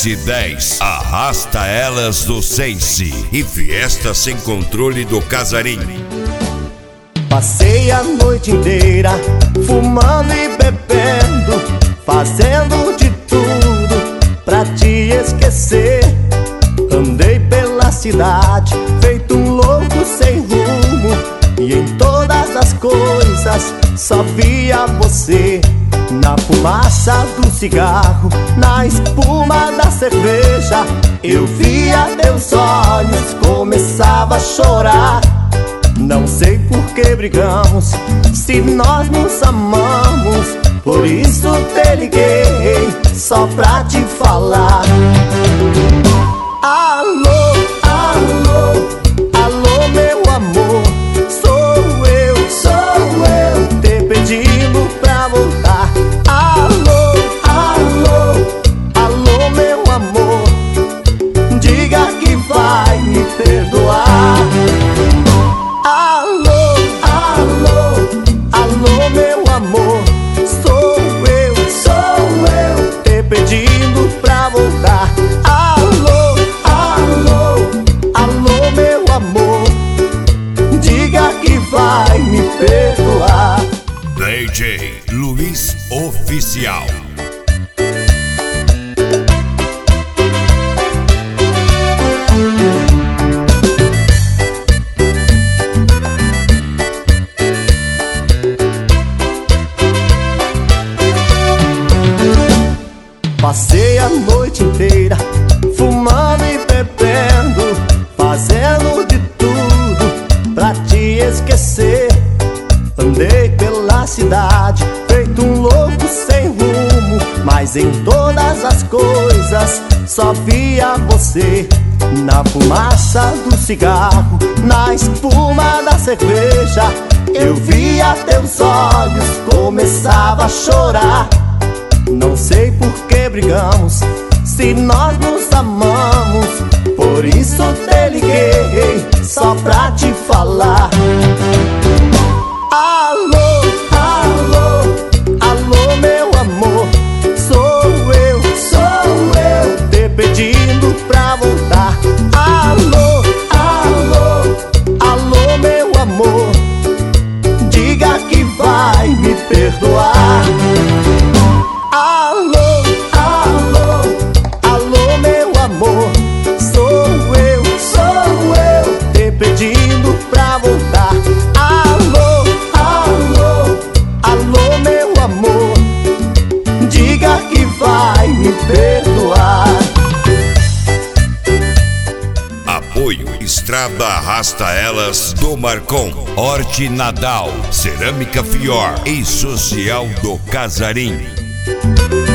S10, Arrasta Elas do Sense e Fiesta Sem Controle do Casarim. Passei a noite inteira fumando e bebendo, fazendo de tudo pra te esquecer. Andei pela cidade feito um louco sem rumo, e em todas as coisas só via você. Na fumaça do cigarro, na espuma da cerveja, eu via teus olhos, começava a chorar. Não sei por que brigamos, se nós nos amamos, por isso te liguei, só pra te falar. Alô, alô, alô meu amor, sou eu te pedindo pra voltar. Alô, alô, alô meu amor, diga que vai me perdoar. Alô, alô, alô meu amor, sou eu te pedindo pra voltar. Alô, alô, alô meu amor, diga que vai me perdoar. DJ Luiz Oficial. Passei a noite inteira fumando e bebendo, fazendo de tudo pra te esquecer. Andei pela cidade feito um louco sem rumo, mas em todas as coisas só via você. Na fumaça do cigarro, na espuma da cerveja, eu via teus olhos, começava a chorar. Não sei por que brigamos, se nós nos amamos, por isso te liguei, só pra te falar. Alô, alô, alô meu amor, sou eu te pedindo pra voltar. Alô, alô, alô meu amor, diga que vai me perdoar. Alô, alô, alô meu amor, sou eu te pedindo pra voltar. Alô, alô, alô meu amor, diga que vai me perdoar. Apoio Estrada Arrasta Elas do Marcon, Horti Nadal, Cerâmica Fior e Social do Casarim.